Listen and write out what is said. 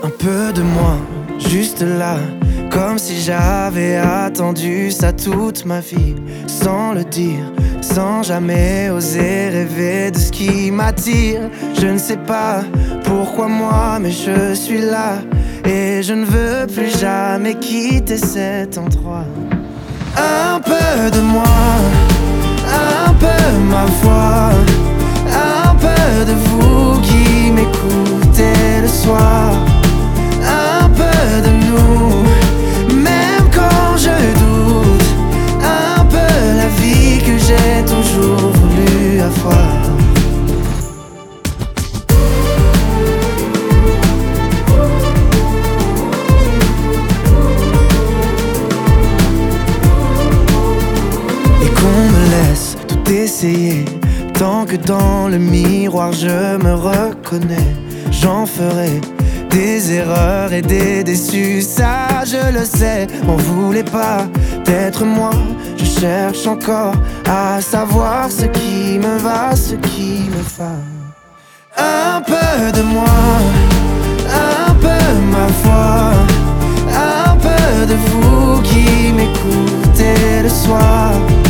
Un peu de moi, juste là, comme si j'avais attendu ça toute ma vie, sans le dire, sans jamais oser rêver de ce qui m'attire. Je ne sais pas pourquoi moi, mais je suis là, et je ne veux plus jamais quitter cet endroit. Un peu de moi, un peu ma voix, un peu de vous qui m'écoutez le soir. Un peu de nous, même quand je doute. Un peu la vie que j'ai toujours voulu avoir. Et qu'on me laisse tout essayer, tant que dans le miroir je me reconnais. J'en ferai des erreurs et des déçus, ça je le sais. M'en voulez pas d'être moi, je cherche encore à savoir ce qui me va, ce qui me va. Un peu de moi, un peu ma voix, un peu de vous qui m'écoutez le soir.